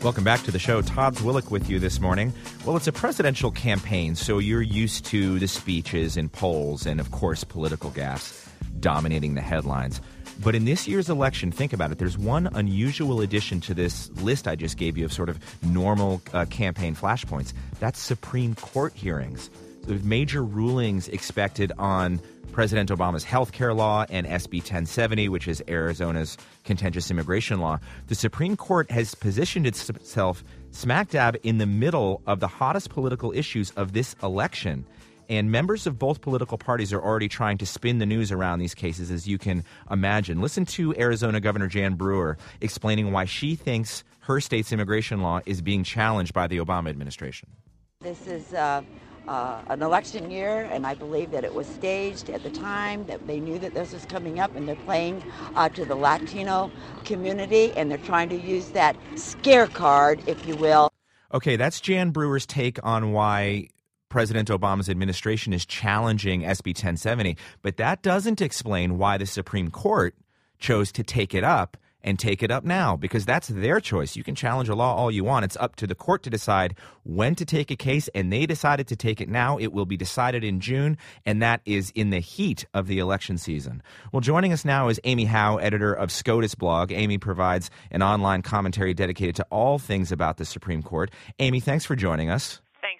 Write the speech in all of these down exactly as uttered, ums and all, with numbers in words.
Welcome back to the show. Todd Zwillich with you this morning. Well, it's a presidential campaign, so you're used to the speeches and polls and, of course, political gaffes dominating the headlines. But in this year's election, think about it, there's one unusual addition to this list I just gave you of sort of normal uh, campaign flashpoints. That's Supreme Court hearings. So there's major rulings expected on President Obama's health care law and S B ten seventy, which is Arizona's contentious immigration law. The Supreme Court has positioned itself smack dab in the middle of the hottest political issues of this election. And members of both political parties are already trying to spin the news around these cases, as you can imagine. Listen to Arizona Governor Jan Brewer explaining why she thinks her state's immigration law is being challenged by the Obama administration. This is uh, uh, an election year, and I believe that it was staged at the time, that they knew that this was coming up, and they're playing uh, to the Latino community, and they're trying to use that scare card, if you will. Okay, that's Jan Brewer's take on why President Obama's administration is challenging S B ten seventy, but that doesn't explain why the Supreme Court chose to take it up and take it up now, because that's their choice. You can challenge a law all you want. It's up to the court to decide when to take a case, and they decided to take it now. It will be decided in June, and that is in the heat of the election season. Well, joining us now is Amy Howe, editor of SCOTUS blog. Amy provides an online commentary dedicated to all things about the Supreme Court. Amy, thanks for joining us.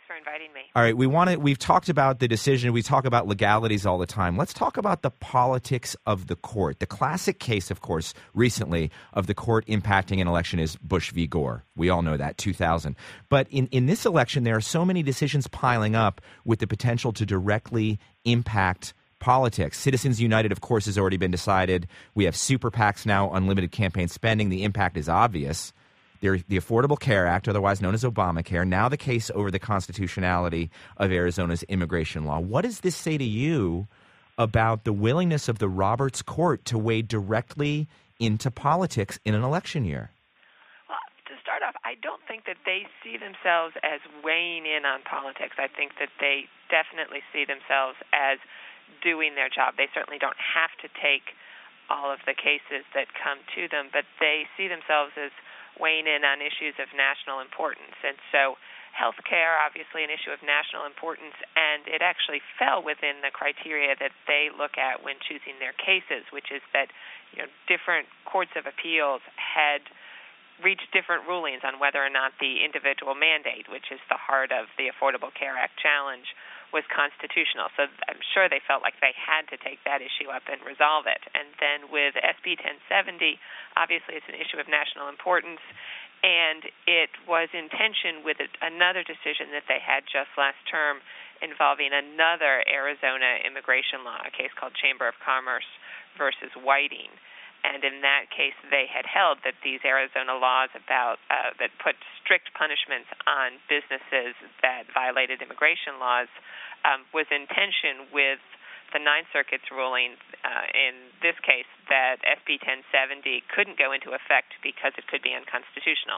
All right, we want to, we've talked about the decision. We talk about legalities all the time. Let's talk about the politics of the court. The classic case, of course, recently of the court impacting an election is Bush v. Gore. We all know that, two thousand. But in, in this election, there are so many decisions piling up with the potential to directly impact politics. Citizens United, of course, has already been decided. We have super PACs now, unlimited campaign spending. The impact is obvious. The Affordable Care Act, otherwise known as Obamacare, now the case over the constitutionality of Arizona's immigration law. What does this say to you about the willingness of the Roberts Court to wade directly into politics in an election year? Well, to start off, I don't think that they see themselves as weighing in on politics. I think that they definitely see themselves as doing their job. They certainly don't have to take all of the cases that come to them, but they see themselves as weighing in on issues of national importance. And so health care, obviously an issue of national importance, and it actually fell within the criteria that they look at when choosing their cases, which is that, you know, different courts of appeals had reached different rulings on whether or not the individual mandate, which is the heart of the Affordable Care Act challenge, was constitutional. So I'm sure they felt like they had to take that issue up and resolve it. And then with S B ten seventy, obviously it's an issue of national importance, and it was in tension with another decision that they had just last term involving another Arizona immigration law, a case called Chamber of Commerce versus Whiting. And in that case, they had held that these Arizona laws about uh, that put strict punishments on businesses that violated immigration laws um, was in tension with the Ninth Circuit's ruling uh, in this case that S B ten seventy couldn't go into effect because it could be unconstitutional.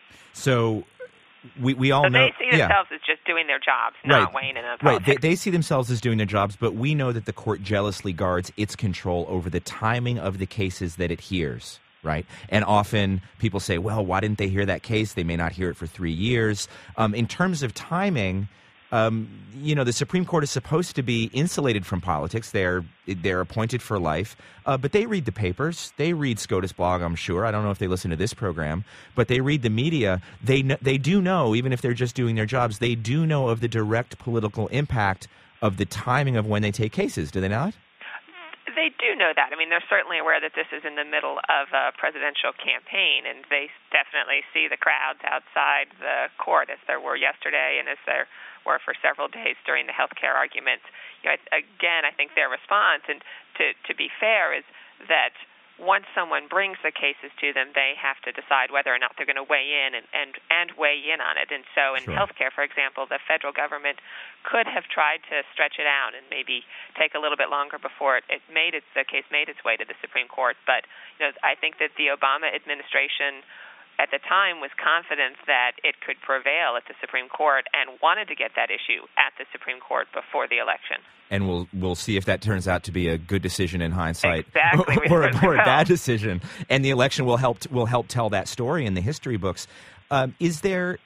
So we we all so know they see themselves yeah. as just doing their jobs, not right. weighing in on right. politics. They, they see themselves as doing their jobs, but we know that the court jealously guards its control over the timing of the cases that it hears. Right. And often people say, well, why didn't they hear that case? They may not hear it for three years. Um, in terms of timing, um, you know, the Supreme Court is supposed to be insulated from politics. They're they're appointed for life, uh, but they read the papers. They read SCOTUS blog, I'm sure. I don't know if they listen to this program, but they read the media. They kn- they do know, even if they're just doing their jobs, they do know of the direct political impact of the timing of when they take cases. Do they not? They do know that. I mean, they're certainly aware that this is in the middle of a presidential campaign, and they definitely see the crowds outside the court, as there were yesterday and as there were for several days during the health care arguments. You know, again, I think their response, and to, to be fair, is that once someone brings the cases to them, they have to decide whether or not they're going to weigh in and, and, and weigh in on it. And so in Sure. healthcare, for example, the federal government could have tried to stretch it out and maybe take a little bit longer before it, it made its, the case made its way to the Supreme Court. But you know, I think that the Obama administration at the time was confident that it could prevail at the Supreme Court and wanted to get that issue at the Supreme Court before the election. And we'll we'll see if that turns out to be a good decision in hindsight, exactly. or, or, or a bad decision. And the election will help will help tell that story in the history books. Um, is there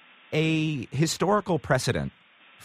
a historical precedent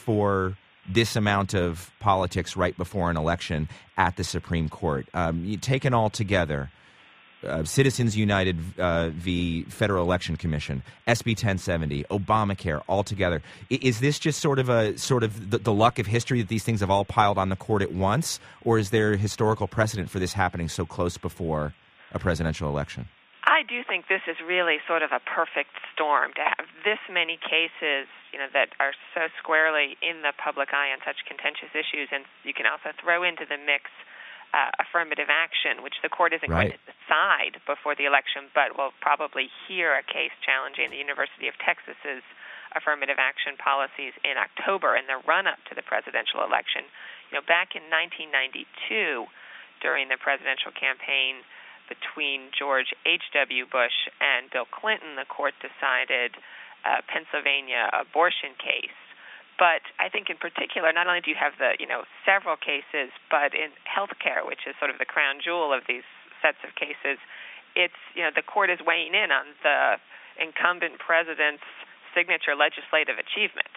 for this amount of politics right before an election at the Supreme Court? Um, you taken all together. Uh, Citizens United uh, v. Federal Election Commission, S B ten seventy, Obamacare, all together. I- is this just sort of a sort of the, the luck of history that these things have all piled on the court at once, or is there historical precedent for this happening so close before a presidential election? I do think this is really sort of a perfect storm to have this many cases, you know, that are so squarely in the public eye on such contentious issues, and you can also throw into the mix Uh, affirmative action, which the court isn't right. going to decide before the election, but will probably hear a case challenging the University of Texas's affirmative action policies in October in the run-up to the presidential election. You know, back in nineteen ninety-two, during the presidential campaign between George H W. Bush and Bill Clinton, the court decided a Pennsylvania abortion case. But I think in particular, not only do you have the, you know, several cases, but in healthcare, which is sort of the crown jewel of these sets of cases, it's, you know, the court is weighing in on the incumbent president's signature legislative achievement.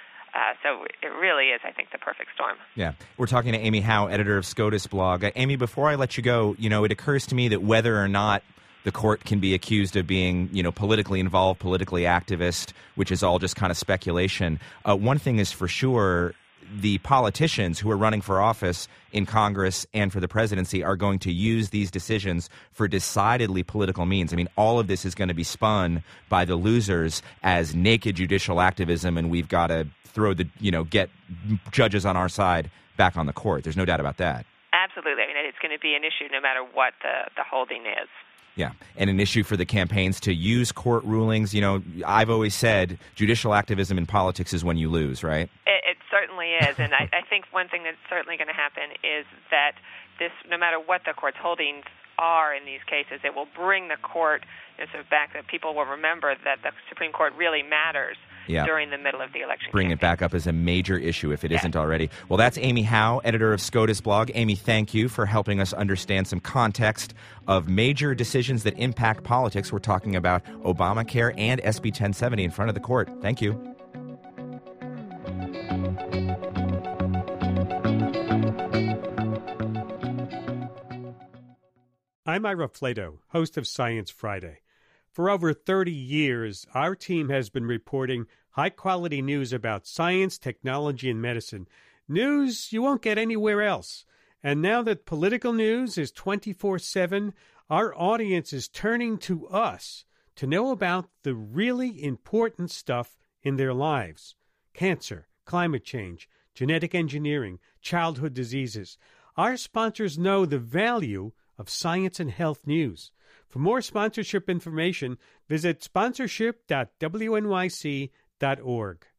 Uh, so it really is, I think, the perfect storm. Yeah. We're talking to Amy Howe, editor of SCOTUS blog. Uh, Amy, before I let you go, you know, it occurs to me that whether or not the court can be accused of being, you know, politically involved, politically activist, which is all just kind of speculation. Uh, one thing is for sure, the politicians who are running for office in Congress and for the presidency are going to use these decisions for decidedly political means. I mean, all of this is going to be spun by the losers as naked judicial activism, and we've got to throw the, you know, get judges on our side back on the court. There's no doubt about that. Absolutely. I mean, it's going to be an issue no matter what the, the holding is. Yeah, and an issue for the campaigns to use court rulings. You know, I've always said judicial activism in politics is when you lose, right? It, it certainly is, and I, I think one thing that's certainly going to happen is that this, no matter what the court's holdings are in these cases, it will bring the court, you know, sort of back, that people will remember that the Supreme Court really matters. Yeah. During the middle of the election Bring campaign. it back up as a major issue if it yeah. isn't already. Well, that's Amy Howe, editor of SCOTUS blog. Amy, thank you for helping us understand some context of major decisions that impact politics. We're talking about Obamacare and S B ten seventy in front of the court. Thank you. I'm Ira Flato, host of Science Friday. For over thirty years, our team has been reporting high-quality news about science, technology, and medicine. News you won't get anywhere else. And now that political news is twenty-four seven, our audience is turning to us to know about the really important stuff in their lives. Cancer, climate change, genetic engineering, childhood diseases. Our sponsors know the value of science and health news. For more sponsorship information, visit sponsorship dot w n y c dot org.